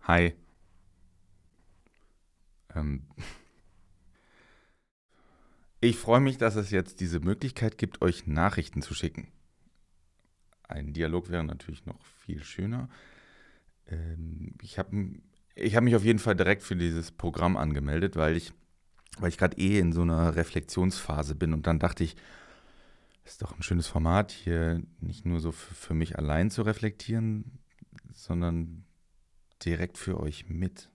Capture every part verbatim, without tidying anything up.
Hi. Ähm, ich freue mich, dass es jetzt diese Möglichkeit gibt, euch Nachrichten zu schicken. Ein Dialog wäre natürlich noch viel schöner. Ähm, ich habe ich hab mich auf jeden Fall direkt für dieses Programm angemeldet, weil ich, weil ich gerade eh in so einer Reflexionsphase bin. Und dann dachte ich, ist doch ein schönes Format, hier nicht nur so für, für mich allein zu reflektieren, sondern direkt für euch mit.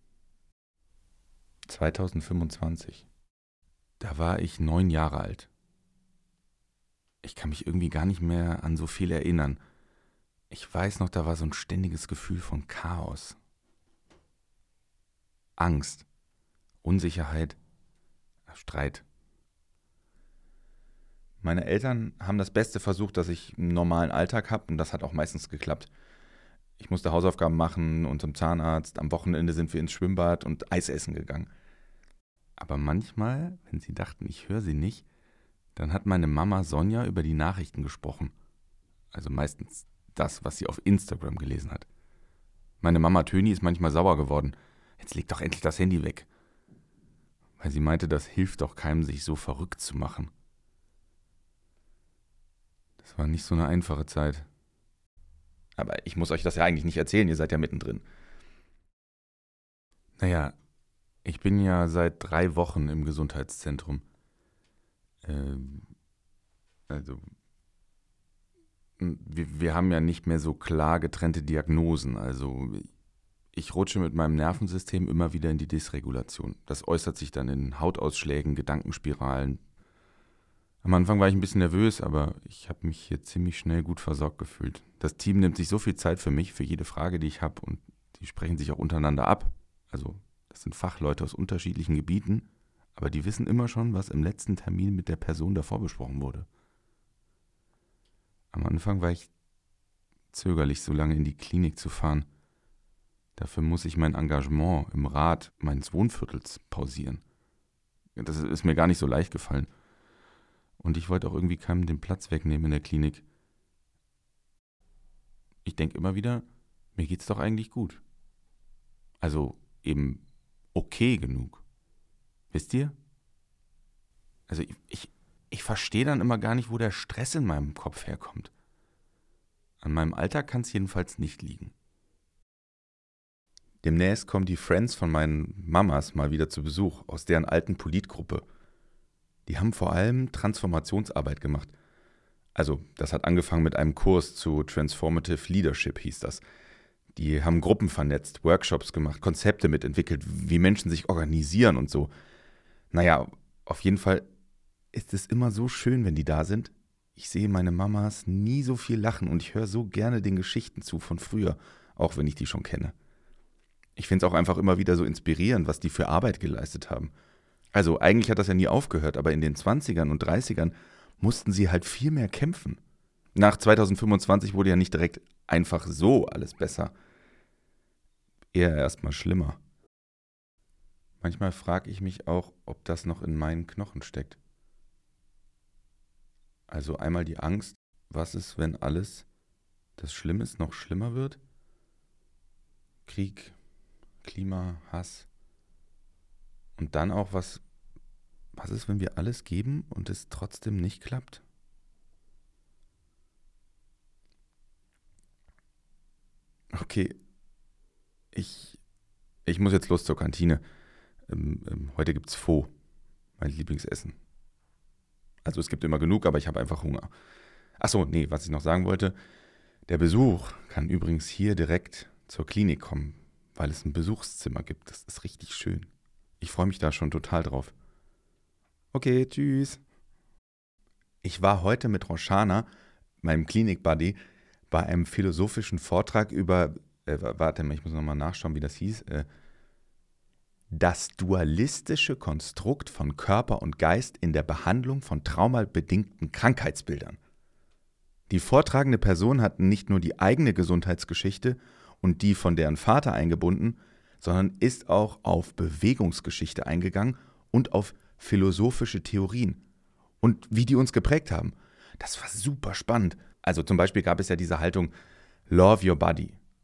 zwanzig fünfundzwanzig. Da war ich neun Jahre alt. Ich kann mich irgendwie gar nicht mehr an so viel erinnern. Ich weiß noch, da war so ein ständiges Gefühl von Chaos, Angst, Unsicherheit, Streit. Meine Eltern haben das Beste versucht, dass ich einen normalen Alltag habe, und das hat auch meistens geklappt. Ich musste Hausaufgaben machen und zum Zahnarzt. Am Wochenende sind wir ins Schwimmbad und Eis essen gegangen. Aber manchmal, wenn sie dachten, ich höre sie nicht, dann hat meine Mama Sonja über die Nachrichten gesprochen. Also meistens das, was sie auf Instagram gelesen hat. Meine Mama Töni ist manchmal sauer geworden. Jetzt leg doch endlich das Handy weg. Weil sie meinte, das hilft doch keinem, sich so verrückt zu machen. Das war nicht so eine einfache Zeit. Aber ich muss euch das ja eigentlich nicht erzählen, ihr seid ja mittendrin. Naja, ich bin ja seit drei Wochen im Gesundheitszentrum. Ähm, also, wir, wir haben ja nicht mehr so klar getrennte Diagnosen. Also, ich rutsche mit meinem Nervensystem immer wieder in die Dysregulation. Das äußert sich dann in Hautausschlägen, Gedankenspiralen. Am Anfang war ich ein bisschen nervös, aber ich habe mich hier ziemlich schnell gut versorgt gefühlt. Das Team nimmt sich so viel Zeit für mich, für jede Frage, die ich habe, und die sprechen sich auch untereinander ab. Also, das sind Fachleute aus unterschiedlichen Gebieten, aber die wissen immer schon, was im letzten Termin mit der Person davor besprochen wurde. Am Anfang war ich zögerlich, so lange in die Klinik zu fahren. Dafür muss ich mein Engagement im Rat meines Wohnviertels pausieren. Das ist mir gar nicht so leicht gefallen. Und ich wollte auch irgendwie keinem den Platz wegnehmen in der Klinik. Ich denke immer wieder, mir geht's doch eigentlich gut. Also eben okay genug. Wisst ihr? Also ich, ich, ich verstehe dann immer gar nicht, wo der Stress in meinem Kopf herkommt. An meinem Alltag kann es jedenfalls nicht liegen. Demnächst kommen die Friends von meinen Mamas mal wieder zu Besuch aus deren alten Politgruppe. Die haben vor allem Transformationsarbeit gemacht. Also, das hat angefangen mit einem Kurs zu Transformative Leadership, hieß das. Die haben Gruppen vernetzt, Workshops gemacht, Konzepte mitentwickelt, wie Menschen sich organisieren und so. Naja, auf jeden Fall ist es immer so schön, wenn die da sind. Ich sehe meine Mamas nie so viel lachen und ich höre so gerne den Geschichten zu von früher, auch wenn ich die schon kenne. Ich finde es auch einfach immer wieder so inspirierend, was die für Arbeit geleistet haben. Also eigentlich hat das ja nie aufgehört, aber in den Zwanzigern und Dreißigern mussten sie halt viel mehr kämpfen. Nach zwanzig fünfundzwanzig wurde ja nicht direkt einfach so alles besser. Eher erstmal schlimmer. Manchmal frage ich mich auch, ob das noch in meinen Knochen steckt. Also einmal die Angst, was ist, wenn alles, das Schlimmes, noch schlimmer wird? Krieg, Klima, Hass. Und dann auch, was, was ist, wenn wir alles geben und es trotzdem nicht klappt? Okay, ich, ich muss jetzt los zur Kantine. Ähm, ähm, heute gibt's Pho, mein Lieblingsessen. Also es gibt immer genug, aber ich habe einfach Hunger. Achso, nee, was ich noch sagen wollte, der Besuch kann übrigens hier direkt zur Klinik kommen, weil es ein Besuchszimmer gibt. Das ist richtig schön. Ich freue mich da schon total drauf. Okay, tschüss. Ich war heute mit Roshana, meinem Klinik-Buddy, bei einem philosophischen Vortrag über, äh, warte mal, ich muss nochmal nachschauen, wie das hieß, äh, das dualistische Konstrukt von Körper und Geist in der Behandlung von traumabedingten Krankheitsbildern. Die vortragende Person hat nicht nur die eigene Gesundheitsgeschichte und die von deren Vater eingebunden, sondern ist auch auf Bewegungsgeschichte eingegangen und auf philosophische Theorien und wie die uns geprägt haben. Das war super spannend. Also zum Beispiel gab es ja diese Haltung Love Your Body.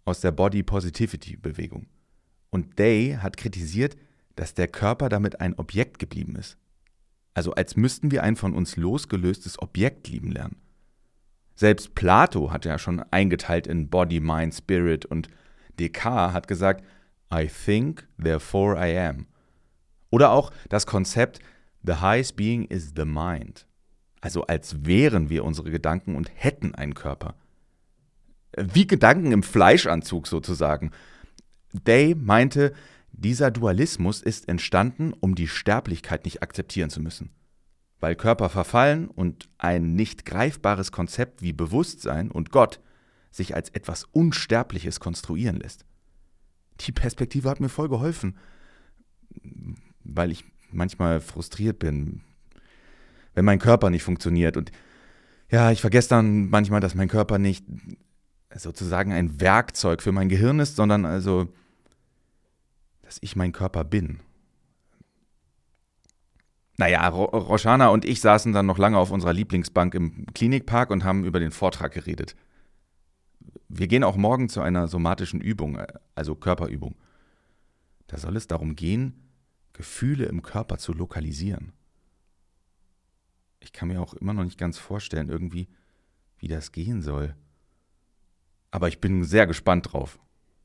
aus der Body Positivity Bewegung. Und Day hat kritisiert, dass der Körper damit ein Objekt geblieben ist. Also als müssten wir ein von uns losgelöstes Objekt lieben lernen. Selbst Plato hat ja schon eingeteilt in Body, Mind, Spirit und Descartes hat gesagt, I think, therefore I am. Oder auch das Konzept, the highest being is the mind. Also als wären wir unsere Gedanken und hätten einen Körper. Wie Gedanken im Fleischanzug sozusagen. Day meinte, dieser Dualismus ist entstanden, um die Sterblichkeit nicht akzeptieren zu müssen. Weil Körper verfallen und ein nicht greifbares Konzept wie Bewusstsein und Gott sich als etwas Unsterbliches konstruieren lässt. Die Perspektive hat mir voll geholfen, weil ich manchmal frustriert bin, wenn mein Körper nicht funktioniert. Und ja, ich vergesse dann manchmal, dass mein Körper nicht sozusagen ein Werkzeug für mein Gehirn ist, sondern also, dass ich mein Körper bin. Naja, Ro- Roshana und ich saßen dann noch lange auf unserer Lieblingsbank im Klinikpark und haben über den Vortrag geredet. Wir gehen auch morgen zu einer somatischen Übung, also Körperübung. Da soll es darum gehen, Gefühle im Körper zu lokalisieren. Ich kann mir auch immer noch nicht ganz vorstellen, irgendwie, wie das gehen soll. Aber ich bin sehr gespannt drauf.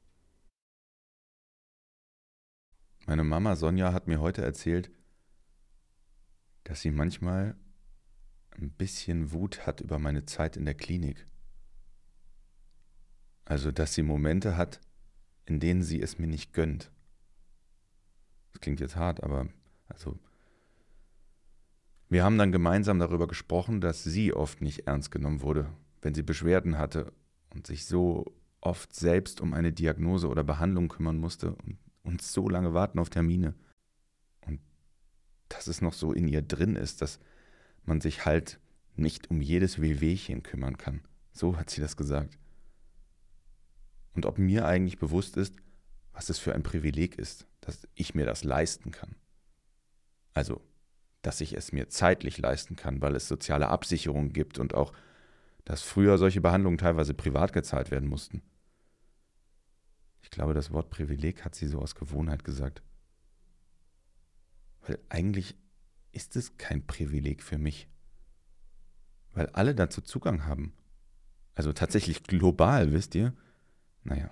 Meine Mama Sonja hat mir heute erzählt, dass sie manchmal ein bisschen Wut hat über meine Zeit in der Klinik. Also, dass sie Momente hat, in denen sie es mir nicht gönnt. Das klingt jetzt hart, aber also wir haben dann gemeinsam darüber gesprochen, dass sie oft nicht ernst genommen wurde, wenn sie Beschwerden hatte und sich so oft selbst um eine Diagnose oder Behandlung kümmern musste und uns so lange warten auf Termine. Und dass es noch so in ihr drin ist, dass man sich halt nicht um jedes Wehwehchen kümmern kann. So hat sie das gesagt. Und ob mir eigentlich bewusst ist, was es für ein Privileg ist, dass ich mir das leisten kann. Also, dass ich es mir zeitlich leisten kann, weil es soziale Absicherungen gibt und auch, dass früher solche Behandlungen teilweise privat gezahlt werden mussten. Ich glaube, das Wort Privileg hat sie so aus Gewohnheit gesagt. Weil eigentlich ist es kein Privileg für mich. Weil alle dazu Zugang haben. Also tatsächlich global, wisst ihr? Naja.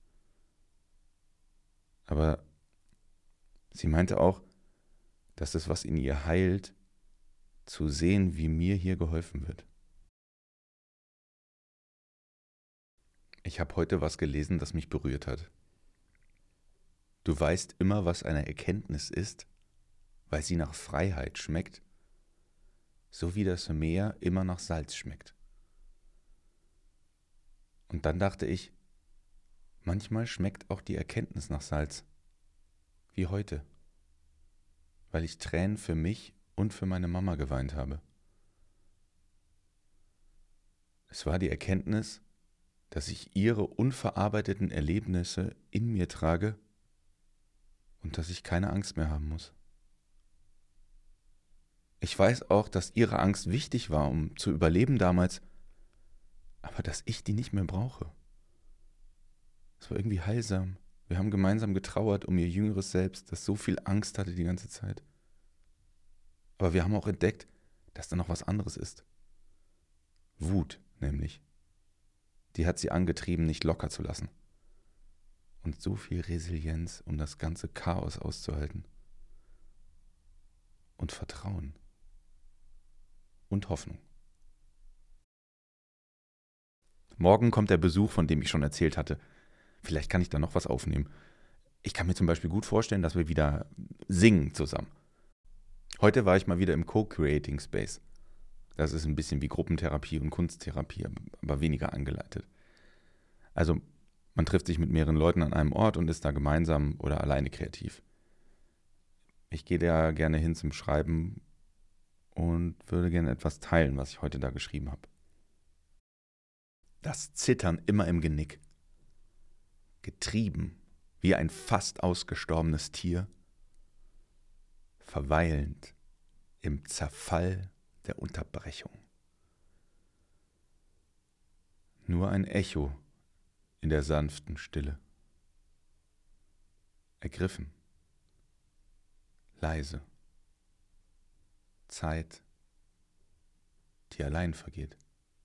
Aber sie meinte auch, dass es was in ihr heilt, zu sehen, wie mir hier geholfen wird. Ich habe heute was gelesen, das mich berührt hat. Du weißt immer, was eine Erkenntnis ist, weil sie nach Freiheit schmeckt, so wie das Meer immer nach Salz schmeckt. Und dann dachte ich, manchmal schmeckt auch die Erkenntnis nach Salz, wie heute, weil ich Tränen für mich und für meine Mama geweint habe. Es war die Erkenntnis, dass ich ihre unverarbeiteten Erlebnisse in mir trage und dass ich keine Angst mehr haben muss. Ich weiß auch, dass ihre Angst wichtig war, um zu überleben damals, aber dass ich die nicht mehr brauche. Es war irgendwie heilsam. Wir haben gemeinsam getrauert um ihr jüngeres Selbst, das so viel Angst hatte die ganze Zeit. Aber wir haben auch entdeckt, dass da noch was anderes ist. Wut nämlich. Die hat sie angetrieben, nicht locker zu lassen. Und so viel Resilienz, um das ganze Chaos auszuhalten. Und Vertrauen. Und Hoffnung. Morgen kommt der Besuch, von dem ich schon erzählt hatte. Vielleicht kann ich da noch was aufnehmen. Ich kann mir zum Beispiel gut vorstellen, dass wir wieder singen zusammen. Heute war ich mal wieder im Co-Creating Space. Das ist ein bisschen wie Gruppentherapie und Kunsttherapie, aber weniger angeleitet. Also man trifft sich mit mehreren Leuten an einem Ort und ist da gemeinsam oder alleine kreativ. Ich gehe da gerne hin zum Schreiben und würde gerne etwas teilen, was ich heute da geschrieben habe. Das Zittern immer im Genick. Getrieben wie ein fast ausgestorbenes Tier. Verweilend im Zerfall der Unterbrechung. Nur ein Echo in der sanften Stille. Ergriffen, leise, Zeit, die allein vergeht.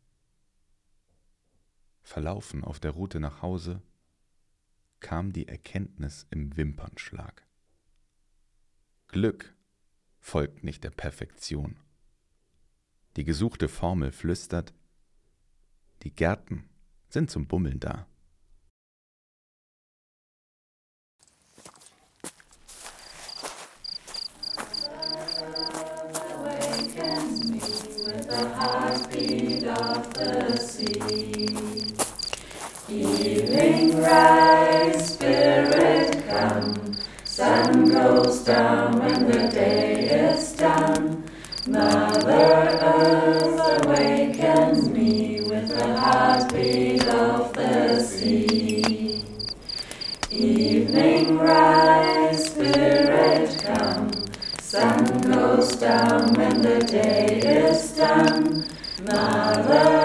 Verlaufen auf der Route nach Hause kam die Erkenntnis im Wimpernschlag. Glück folgt nicht der Perfektion. Die gesuchte Formel flüstert, die Gärten sind zum Bummeln da. Evening rise, spirit come, sun goes down when the day is done. Mother Earth awakens me with the heartbeat of the sea. Evening rise, spirit come, sun goes down when the day is done. Mother